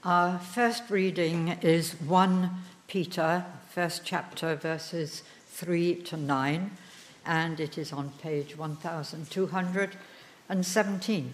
Our first reading is 1 Peter, first chapter, verses 3 to 9, and it is on page 1217.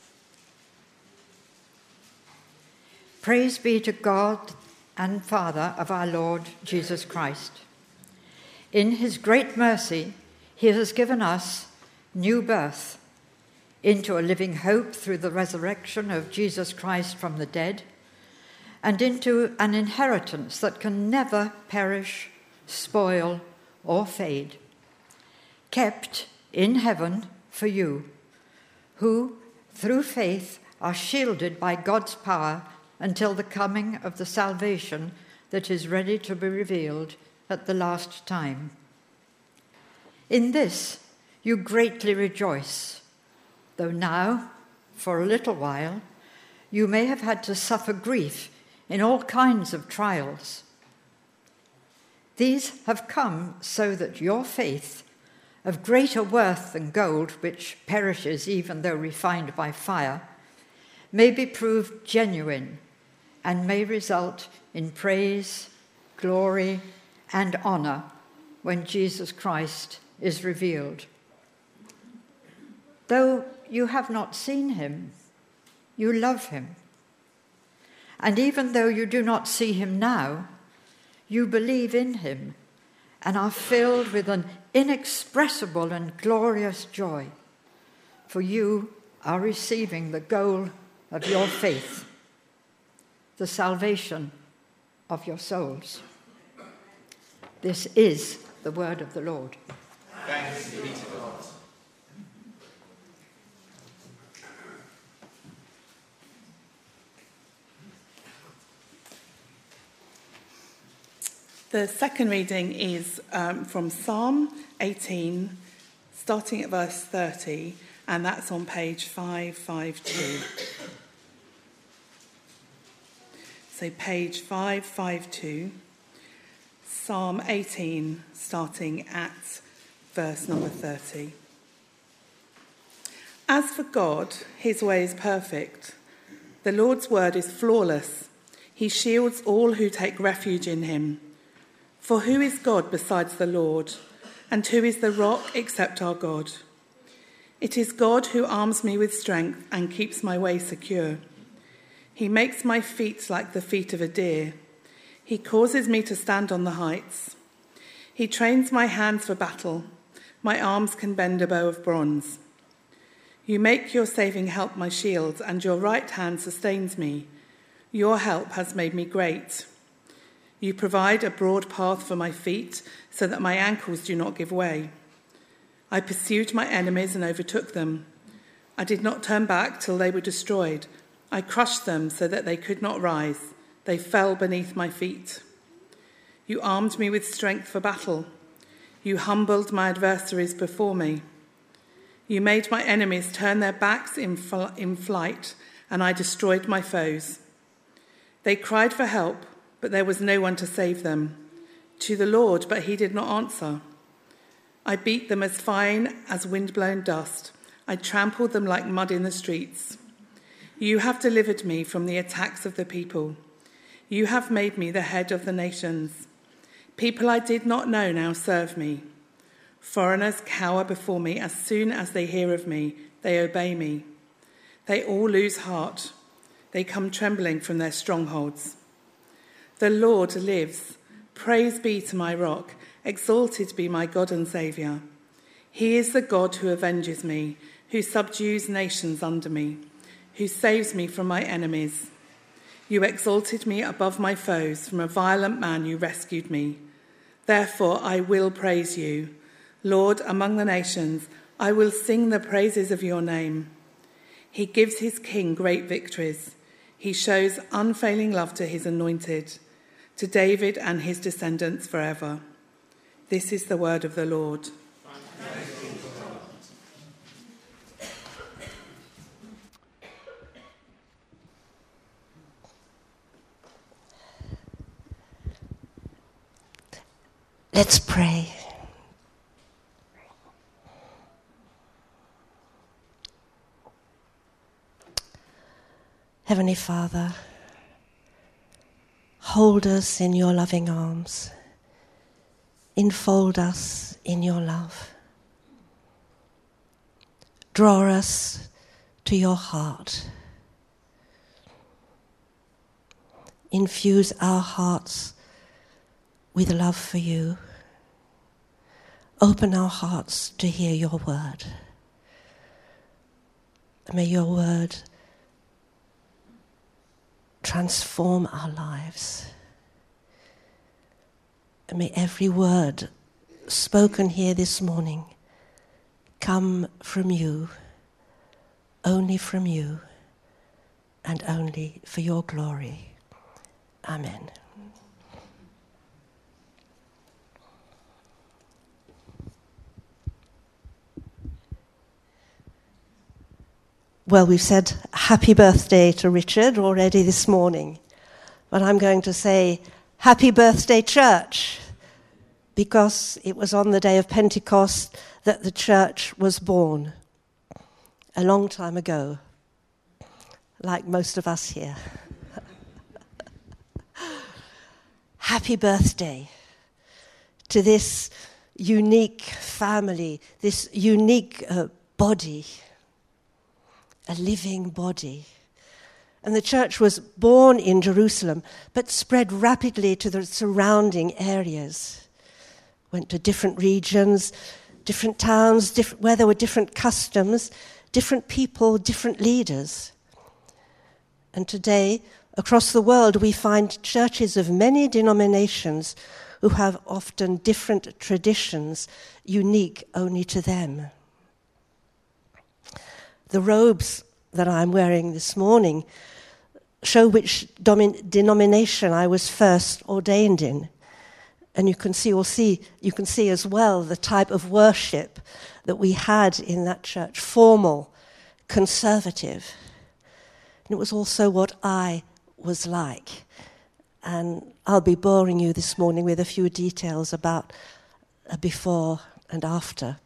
Praise be to God and Father of our Lord Jesus Christ. In his great mercy, he has given us new birth into a living hope through the resurrection of Jesus Christ from the dead, and into an inheritance that can never perish, spoil, or fade, kept in heaven for you, who, through faith, are shielded by God's power until the coming of the salvation that is ready to be revealed at the last time. In this you greatly rejoice, though now, for a little while, you may have had to suffer grief in all kinds of trials. These have come so that your faith, of greater worth than gold, which perishes even though refined by fire, may be proved genuine and may result in praise, glory, and honor when Jesus Christ is revealed. Though you have not seen him, you love him. And even though you do not see him now, you believe in him and are filled with an inexpressible and glorious joy, for you are receiving the goal of your faith, the salvation of your souls. This is the word of the Lord. Thanks be to God. The second reading is from Psalm 18, starting at verse 30, and that's on page 552. So page 552, Psalm 18, starting at verse number 30. As for God, his way is perfect. The Lord's word is flawless. He shields all who take refuge in him. For who is God besides the Lord? And who is the rock except our God? It is God who arms me with strength and keeps my way secure. He makes my feet like the feet of a deer. He causes me to stand on the heights. He trains my hands for battle. My arms can bend a bow of bronze. You make your saving help my shield, and your right hand sustains me. Your help has made me great. You provide a broad path for my feet so that my ankles do not give way. I pursued my enemies and overtook them. I did not turn back till they were destroyed. I crushed them so that they could not rise. They fell beneath my feet. You armed me with strength for battle. You humbled my adversaries before me. You made my enemies turn their backs in flight, and I destroyed my foes. They cried for help, but there was no one to save them. To the Lord, but he did not answer. I beat them as fine as wind-blown dust. I trampled them like mud in the streets. You have delivered me from the attacks of the people. You have made me the head of the nations. People I did not know now serve me. Foreigners cower before me. As soon as they hear of me, they obey me. They all lose heart. They come trembling from their strongholds. The Lord lives. Praise be to my rock. Exalted be my God and Saviour. He is the God who avenges me, who subdues nations under me, who saves me from my enemies. You exalted me above my foes. From a violent man you rescued me. Therefore I will praise you. Lord, among the nations, I will sing the praises of your name. He gives his king great victories. He shows unfailing love to his anointed, to David and his descendants forever. This is the word of the Lord. Let's pray. Heavenly Father, hold us in your loving arms. Enfold us in your love. Draw us to your heart. Infuse our hearts with love for you. Open our hearts to hear your word. May your word transform our lives. And may every word spoken here this morning come from you, only from you, and only for your glory. Amen. Well, we've said happy birthday to Richard already this morning, but I'm going to say happy birthday, church, because it was on the day of Pentecost that the church was born, a long time ago, like most of us here. Happy birthday to this unique family, this unique body, a living body. And the church was born in Jerusalem, but spread rapidly to the surrounding areas. Went to different regions, different towns, where there were different customs, different people, different leaders. And today, across the world, we find churches of many denominations who have often different traditions, unique only to them. The robes that I'm wearing this morning show which denomination I was first ordained in. And you can see as well the type of worship that we had in that church, formal, conservative. And it was also what I was like. And I'll be boring you this morning with a few details about before and after.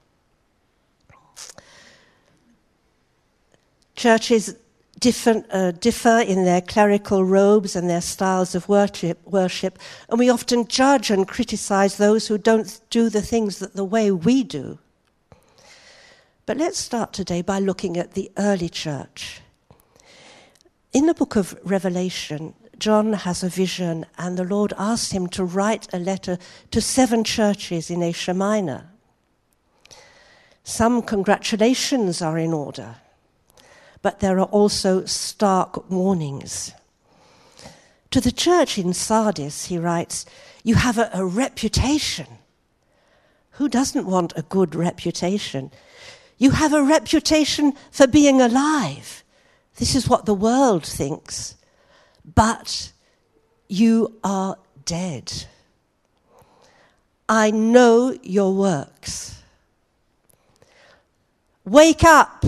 Churches differ in their clerical robes and their styles of worship, and we often judge and criticize those who don't do the things the way we do. But let's start today by looking at the early church. In the book of Revelation, John has a vision, and the Lord asks him to write a letter to 7 churches in Asia Minor. Some congratulations are in order, but there are also stark warnings. To the church in Sardis, he writes, "You have a reputation." Who doesn't want a good reputation? "You have a reputation for being alive." This is what the world thinks. "But you are dead. I know your works. Wake up.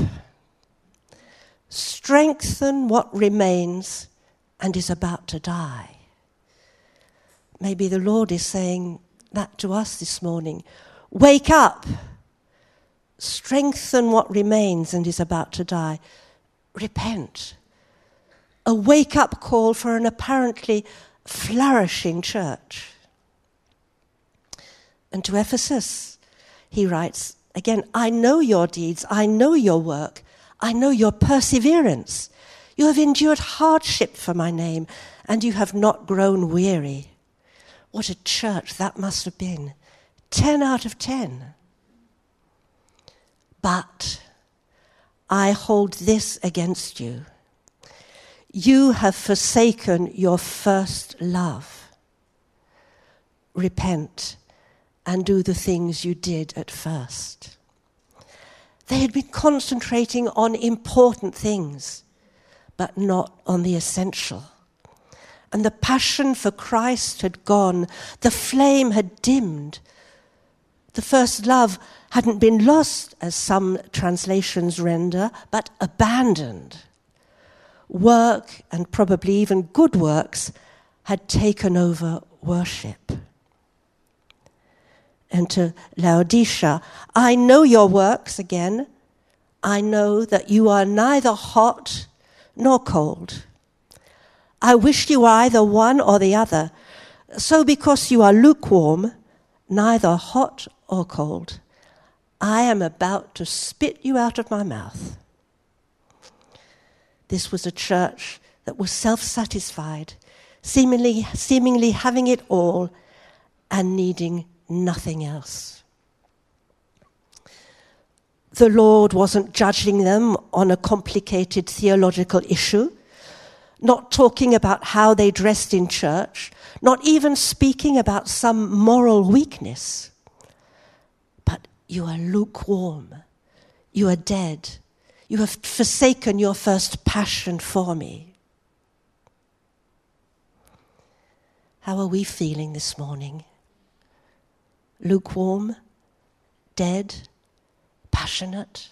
Strengthen what remains and is about to die." Maybe the Lord is saying that to us this morning. Wake up. Strengthen what remains and is about to die. Repent. A wake-up call for an apparently flourishing church. And to Ephesus, he writes, again, "I know your deeds, I know your work, I know your perseverance. You have endured hardship for my name, and you have not grown weary." What a church that must have been. 10 out of 10. "But I hold this against you. You have forsaken your first love. Repent and do the things you did at first." They had been concentrating on important things, but not on the essential. And the passion for Christ had gone. The flame had dimmed. The first love hadn't been lost, as some translations render, but abandoned. Work, and probably even good works, had taken over worship. And to Laodicea, "I know your works," again. "I know that you are neither hot nor cold. I wish you were either one or the other. So because you are lukewarm, neither hot or cold, I am about to spit you out of my mouth. This was a church that was self-satisfied, seemingly having it all and needing nothing else. The Lord wasn't judging them on a complicated theological issue, not talking about how they dressed in church, not even speaking about some moral weakness. But you are lukewarm. You are dead. You have forsaken your first passion for me. How are we feeling this morning? Lukewarm, dead, passionate?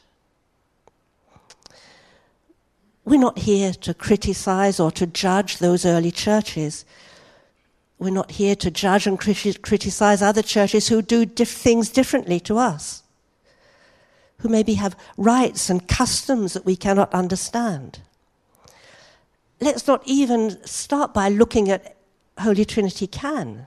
We're not here to criticize or to judge those early churches. We're not here to judge and criticize other churches who do things differently to us, who maybe have rites and customs that we cannot understand. Let's not even start by looking at Holy Trinity Can.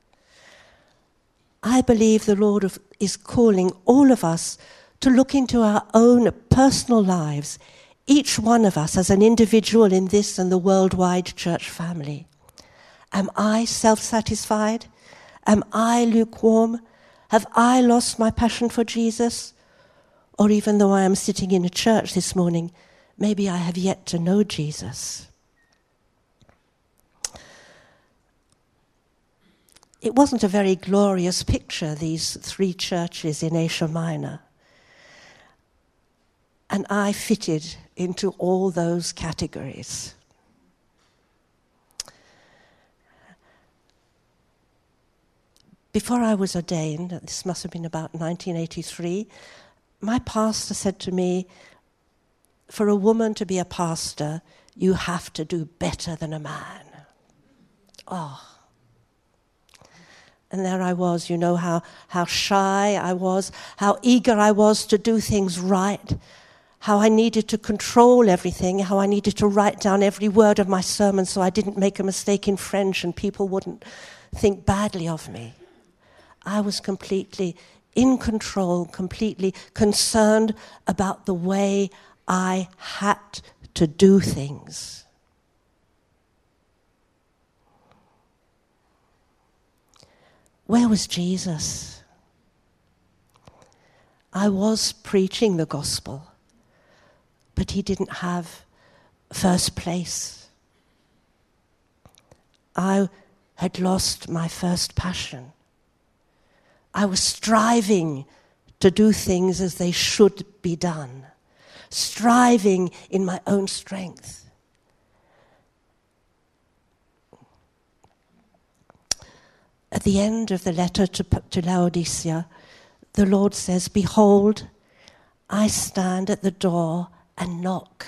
I believe the Lord is calling all of us to look into our own personal lives, each one of us as an individual in this and the worldwide church family. Am I self-satisfied? Am I lukewarm? Have I lost my passion for Jesus? Or even though I am sitting in a church this morning, maybe I have yet to know Jesus. It wasn't a very glorious picture, these three churches in Asia Minor. And I fitted into all those categories. Before I was ordained, this must have been about 1983, my pastor said to me, for a woman to be a pastor, you have to do better than a man. Oh. And there I was, you know, how shy I was, how eager I was to do things right, how I needed to control everything, how I needed to write down every word of my sermon so I didn't make a mistake in French and people wouldn't think badly of me. I was completely in control, completely concerned about the way I had to do things. Where was Jesus? I was preaching the gospel, but he didn't have first place. I had lost my first passion. I was striving to do things as they should be done, striving in my own strength. At the end of the letter to Laodicea, the Lord says, "Behold, I stand at the door and knock."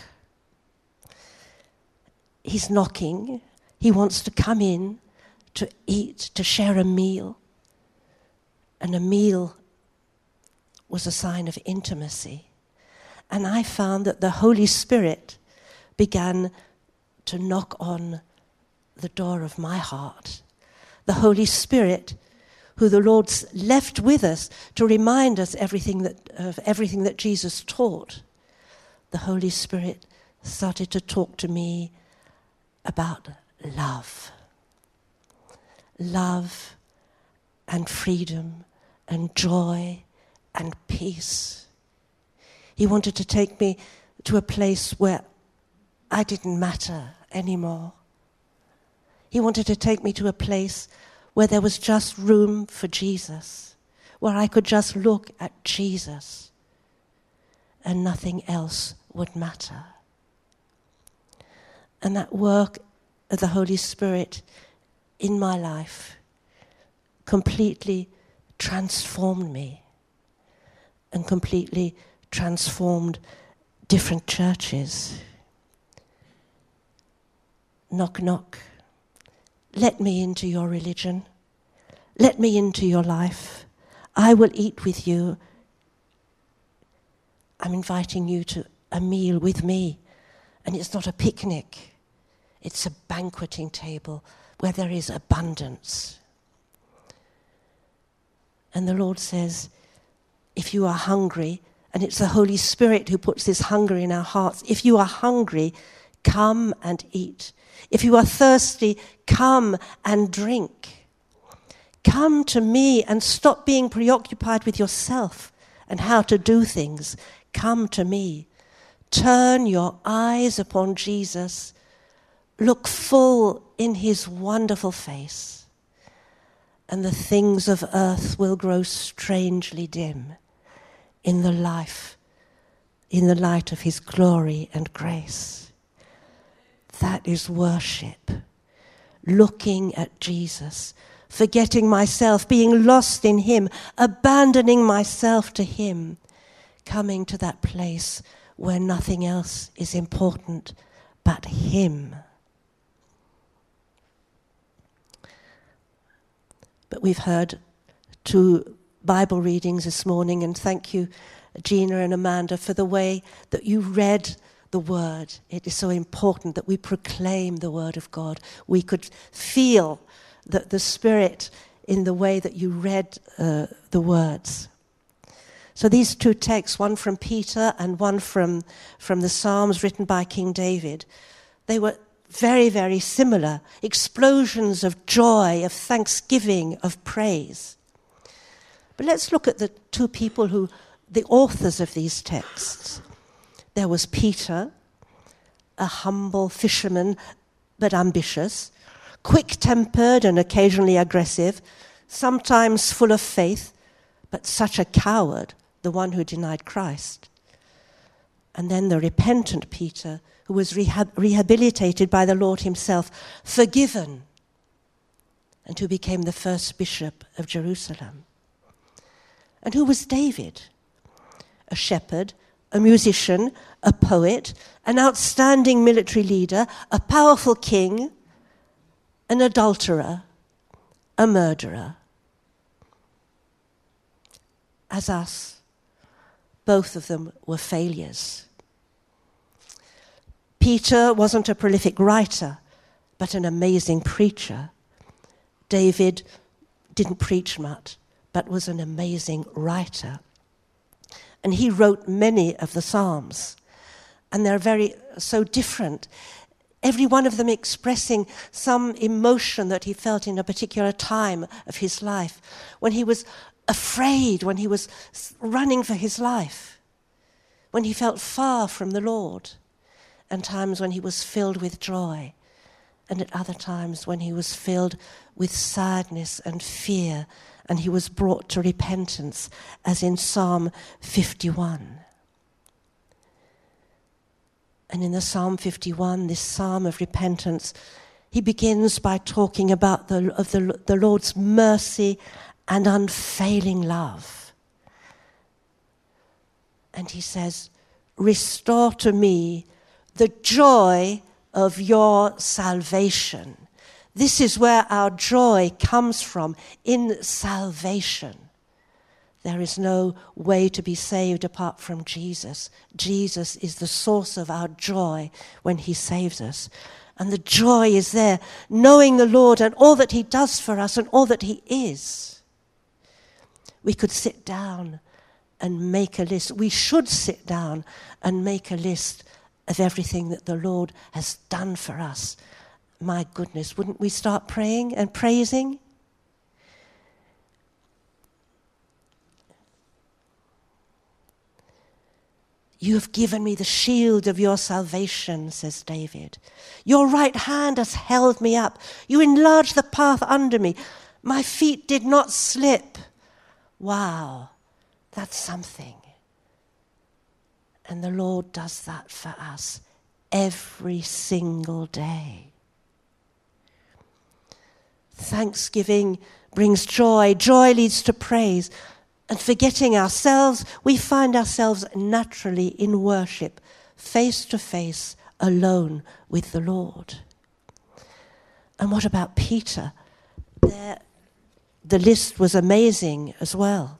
He's knocking. He wants to come in, to eat, to share a meal. And a meal was a sign of intimacy. And I found that the Holy Spirit began to knock on the door of my heart. The Holy Spirit, who the Lord's left with us to remind us of everything that Jesus taught. The Holy Spirit started to talk to me about love. Love and freedom and joy and peace. He wanted to take me to a place where I didn't matter anymore. He wanted to take me to a place where there was just room for Jesus, where I could just look at Jesus and nothing else would matter. And that work of the Holy Spirit in my life completely transformed me and completely transformed different churches. Knock, knock. Let me into your religion. Let me into your life. I will eat with you. I'm inviting you to a meal with me. And it's not a picnic. It's a banqueting table where there is abundance. And the Lord says, if you are hungry, and it's the Holy Spirit who puts this hunger in our hearts, if you are hungry, come and eat. If you are thirsty, come and drink. Come to me and stop being preoccupied with yourself and how to do things. Come to me. Turn your eyes upon Jesus. Look full in his wonderful face, and the things of earth will grow strangely dim in the light of his glory and grace. That is worship. Looking at Jesus, forgetting myself, being lost in him, abandoning myself to him, coming to that place where nothing else is important but him. But we've heard 2 Bible readings this morning, and thank you, Gina and Amanda, for the way that you read the word. It is so important that we proclaim the word of God. We could feel that the Spirit in the way that you read the words. So these 2 texts, one from Peter and one from the Psalms written by King David, they were very, very similar. Explosions of joy, of thanksgiving, of praise. But let's look at the 2 people the authors of these texts. There was Peter, a humble fisherman, but ambitious, quick-tempered and occasionally aggressive, sometimes full of faith, but such a coward, the one who denied Christ. And then the repentant Peter, who was rehabilitated by the Lord himself, forgiven, and who became the first bishop of Jerusalem. And who was David? A shepherd, a musician, a poet, an outstanding military leader, a powerful king, an adulterer, a murderer. As us, both of them were failures. Peter wasn't a prolific writer, but an amazing preacher. David didn't preach much, but was an amazing writer. And he wrote many of the Psalms, and they're so different. Every one of them expressing some emotion that he felt in a particular time of his life, when he was afraid, when he was running for his life, when he felt far from the Lord, and times when he was filled with joy, and at other times when he was filled with sadness and fear, and he was brought to repentance, as in Psalm 51. And in the Psalm 51, this psalm of repentance, he begins by talking about the Lord's mercy and unfailing love. And he says, "Restore to me the joy of your salvation." This is where our joy comes from, in salvation. There is no way to be saved apart from Jesus. Jesus is the source of our joy when he saves us. And the joy is there, knowing the Lord and all that he does for us and all that he is. We could sit down and make a list. We should sit down and make a list of everything that the Lord has done for us. My goodness, wouldn't we start praying and praising? You have given me the shield of your salvation, says David. Your right hand has held me up. You enlarged the path under me. My feet did not slip. Wow, that's something. And the Lord does that for us every single day. Thanksgiving brings joy. Joy leads to praise. And forgetting ourselves, we find ourselves naturally in worship, face to face, alone with the Lord. And what about Peter? The list was amazing as well.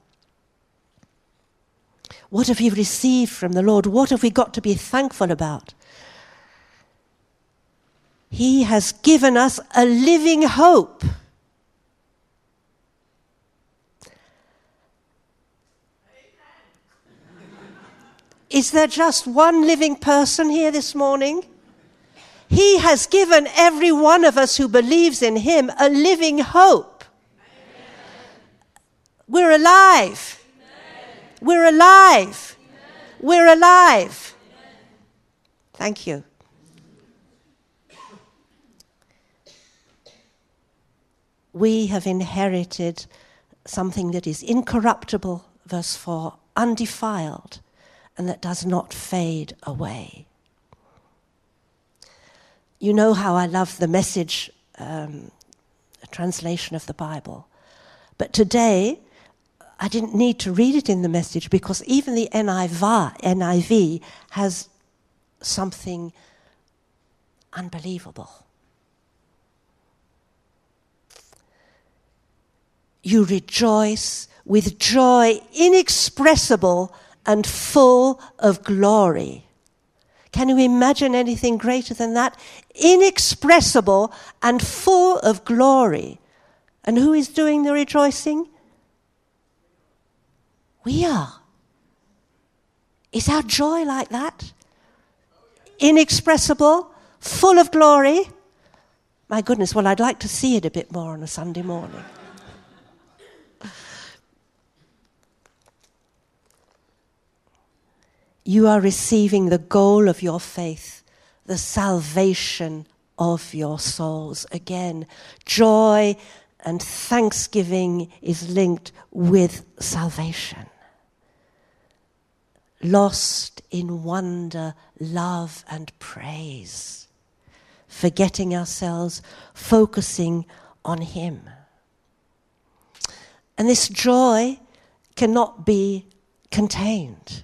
What have we received from the Lord? What have we got to be thankful about? He has given us a living hope. Is there just one living person here this morning? He has given every one of us who believes in him a living hope. Amen. We're alive. Amen. We're alive. Amen. We're alive. Amen. Thank you. We have inherited something that is incorruptible, verse 4, undefiled, and that does not fade away. You know how I love the Message translation of the Bible. But today, I didn't need to read it in the Message because even the NIV has something unbelievable. You rejoice with joy inexpressible and full of glory. Can you imagine anything greater than that? Inexpressible and full of glory. And who is doing the rejoicing? We are. Is our joy like that? Inexpressible, full of glory? My goodness, well, I'd like to see it a bit more on a Sunday morning. You are receiving the goal of your faith, the salvation of your souls. Again, joy and thanksgiving is linked with salvation. Lost in wonder, love, and praise. Forgetting ourselves, focusing on him. And this joy cannot be contained.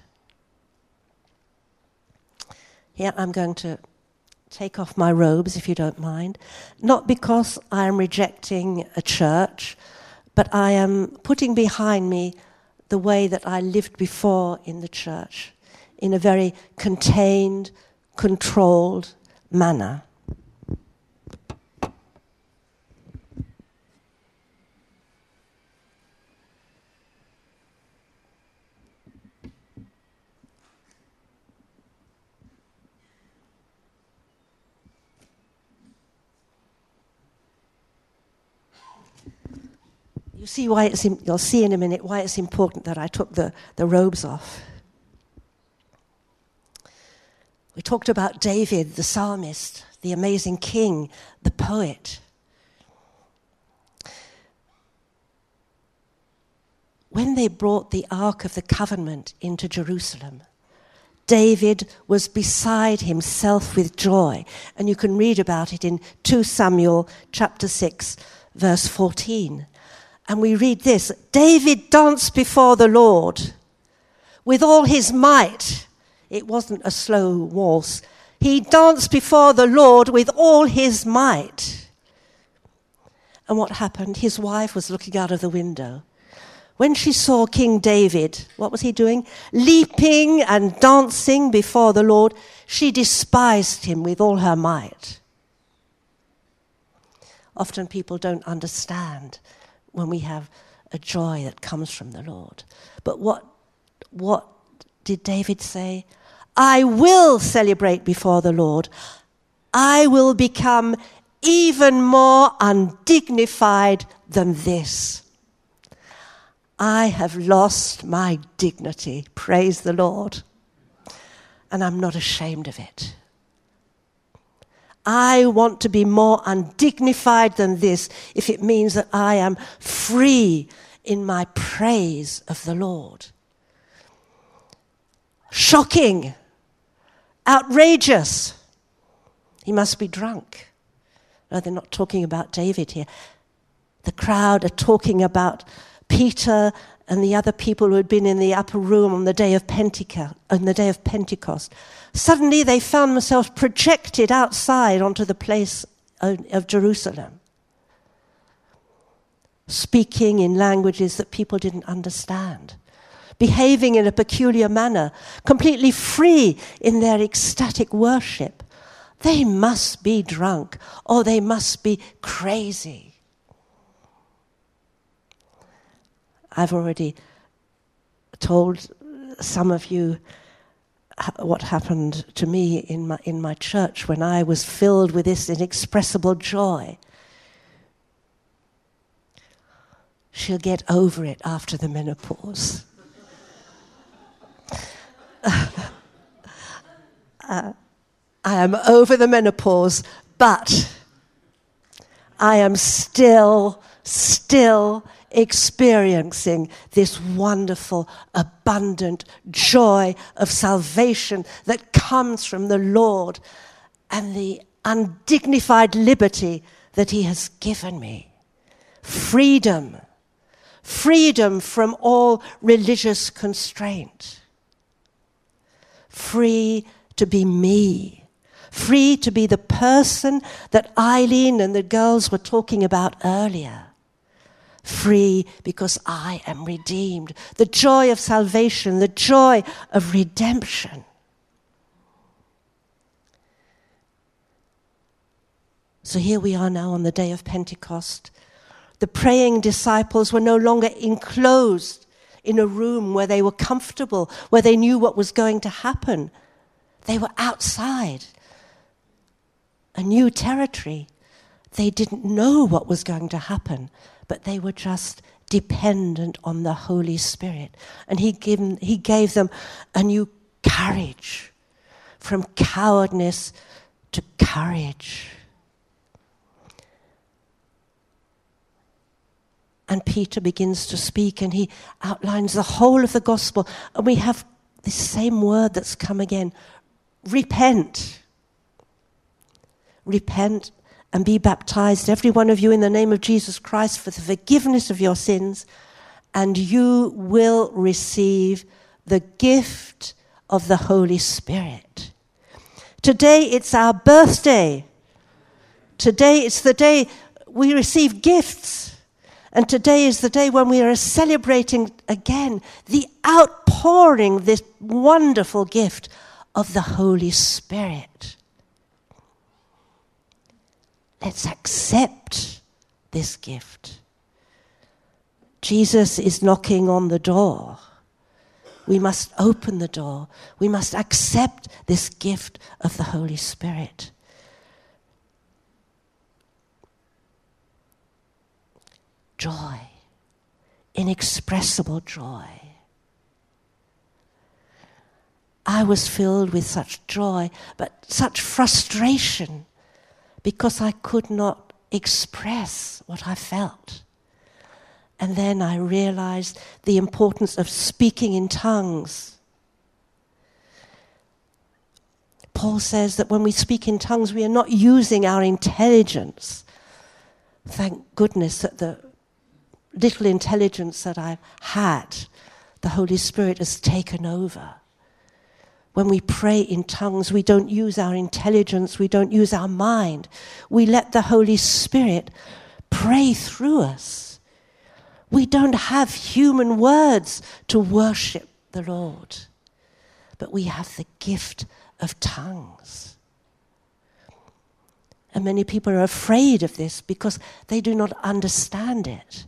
Here I'm going to take off my robes, if you don't mind. Not because I am rejecting a church, but I am putting behind me the way that I lived before in the church, in a very contained, controlled manner. You'll see in a minute why it's important that I took the robes off. We talked about David, the psalmist, the amazing king, the poet. When they brought the Ark of the Covenant into Jerusalem, David was beside himself with joy. And you can read about it in 2 Samuel chapter 6, verse 14. And we read this: David danced before the Lord with all his might. It wasn't a slow waltz. He danced before the Lord with all his might. And what happened? His wife was looking out of the window. When she saw King David, what was he doing? Leaping and dancing before the Lord. She despised him with all her might. Often people don't understand when we have a joy that comes from the Lord. But what did David say? I will celebrate before the Lord. I will become even more undignified than this. I have lost my dignity, praise the Lord, and I'm not ashamed of it. I want to be more undignified than this if it means that I am free in my praise of the Lord. Shocking, outrageous. He must be drunk. No, they're not talking about David here. The crowd are talking about Peter and the other people who had been in the upper room on the day of Pentecost. Suddenly they found themselves projected outside onto the place of Jerusalem, speaking in languages that people didn't understand, behaving in a peculiar manner, completely free in their ecstatic worship. They must be drunk, or they must be crazy. I've already told some of you what happened to me in my church when I was filled with this inexpressible joy. She'll get over it after the menopause. I am over the menopause, but I am still experiencing this wonderful, abundant joy of salvation that comes from the Lord and the undignified liberty that He has given me. Freedom from all religious constraint. Free to be me. Free to be the person that Eileen and the girls were talking about earlier. Free because I am redeemed. The joy of salvation, the joy of redemption. So here we are now on the day of Pentecost. The praying disciples were no longer enclosed in a room where they were comfortable, where they knew what was going to happen. They were outside. A new territory. They didn't know what was going to happen, but they were just dependent on the Holy Spirit. And He gave them a new courage, from cowardness to courage. And Peter begins to speak, and he outlines the whole of the gospel. And we have this same word that's come again. Repent. Repent and be baptized, every one of you, in the name of Jesus Christ for the forgiveness of your sins, and you will receive the gift of the Holy Spirit. Today it's our birthday. Today it's the day we receive gifts. And today is the day when we are celebrating again the outpouring, this wonderful gift of the Holy Spirit. Let's accept this gift. Jesus is knocking on the door. We must open the door. We must accept this gift of the Holy Spirit. Joy, inexpressible joy. I was filled with such joy, but such frustration, because I could not express what I felt. And then I realized the importance of speaking in tongues. Paul says that when we speak in tongues, we are not using our intelligence. Thank goodness that the little intelligence that I've had, the Holy Spirit has taken over. When we pray in tongues, we don't use our intelligence, we don't use our mind. We let the Holy Spirit pray through us. We don't have human words to worship the Lord, but we have the gift of tongues. And many people are afraid of this because they do not understand it.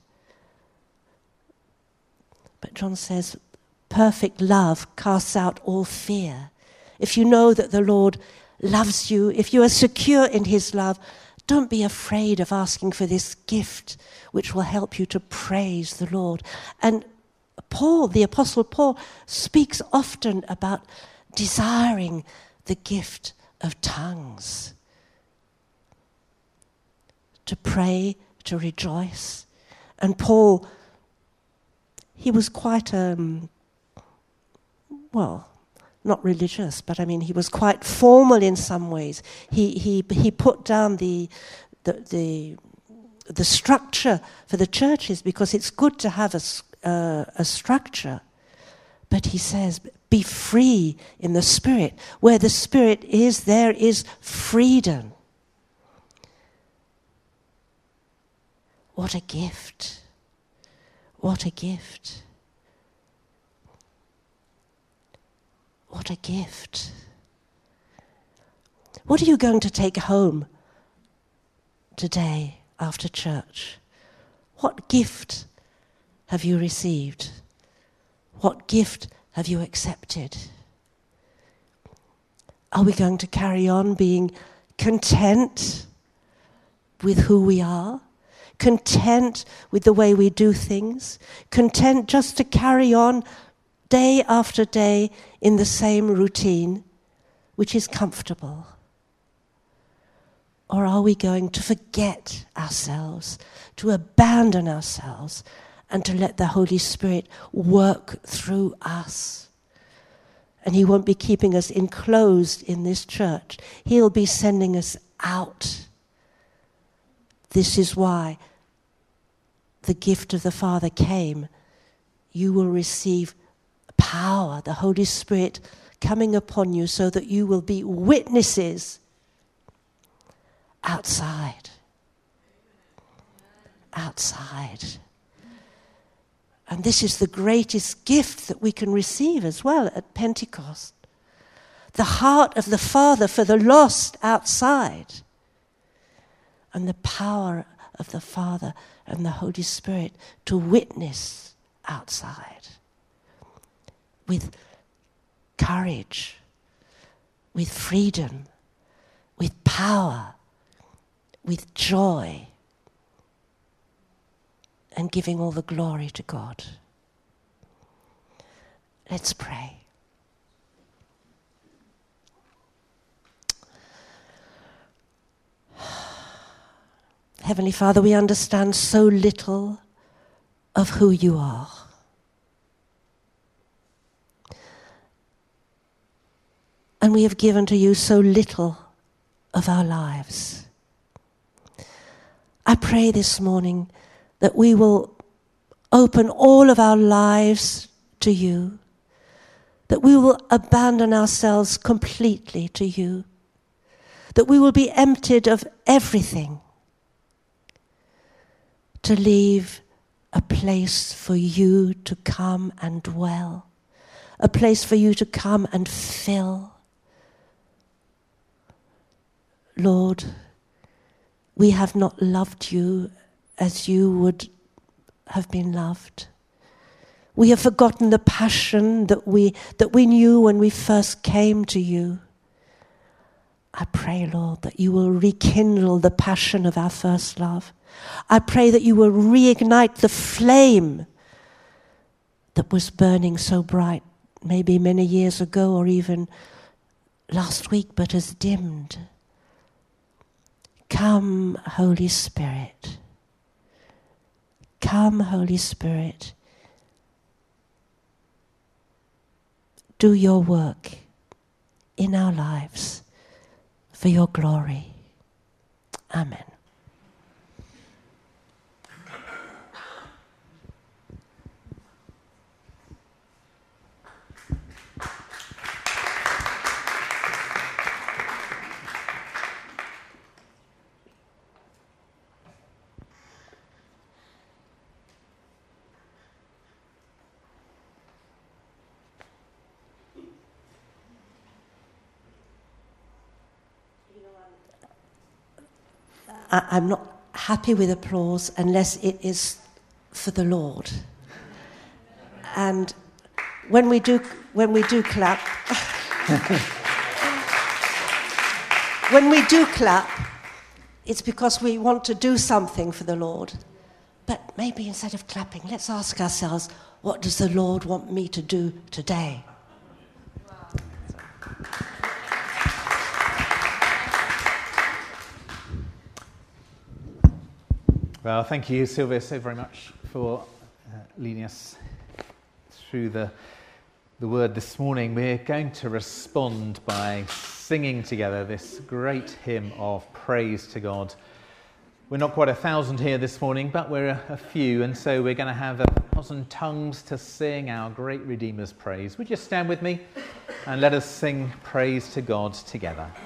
But John says, perfect love casts out all fear. If you know that the Lord loves you, if you are secure in His love, don't be afraid of asking for this gift which will help you to praise the Lord. And Paul, the Apostle Paul, speaks often about desiring the gift of tongues. To pray, to rejoice. And Paul, he was quite not religious, but I mean, he was quite formal in some ways. He put down the structure for the churches because it's good to have a structure. But he says, be free in the Spirit. Where the Spirit is, there is freedom. What a gift. What a gift. What a gift. What are you going to take home today after church? What gift have you received? What gift have you accepted? Are we going to carry on being content with who we are? Content with the way we do things? Content just to carry on day after day in the same routine, which is comfortable? Or are we going to forget ourselves, to abandon ourselves, and to let the Holy Spirit work through us? And he won't be keeping us enclosed in this church. He'll be sending us out. This is why the gift of the Father came. You will receive power, the Holy Spirit coming upon you, so that you will be witnesses outside. Outside. And this is the greatest gift that we can receive as well at Pentecost. The heart of the Father for the lost outside. And the power of the Father and the Holy Spirit to witness outside. With courage, with freedom, with power, with joy, and giving all the glory to God. Let's pray. Heavenly Father, we understand so little of who you are. And we have given to you so little of our lives. I pray this morning that we will open all of our lives to you, that we will abandon ourselves completely to you, that we will be emptied of everything to leave a place for you to come and dwell, a place for you to come and fill. Lord, we have not loved you as you would have been loved. We have forgotten the passion that we knew when we first came to you. I pray, Lord, that you will rekindle the passion of our first love. I pray that you will reignite the flame that was burning so bright, maybe many years ago or even last week, but has dimmed. Come, Holy Spirit. Come, Holy Spirit. Do your work in our lives for your glory. Amen. I'm not happy with applause unless it is for the Lord. And when we do clap, it's because we want to do something for the Lord. But maybe instead of clapping, let's ask ourselves, what does the Lord want me to do today? Well, thank you, Sylvia, so very much for leading us through the word this morning. We're going to respond by singing together this great hymn of praise to God. We're not quite 1,000 here this morning, but we're a few, and so we're going to have 1,000 tongues to sing our great Redeemer's praise. Would you stand with me and let us sing praise to God together?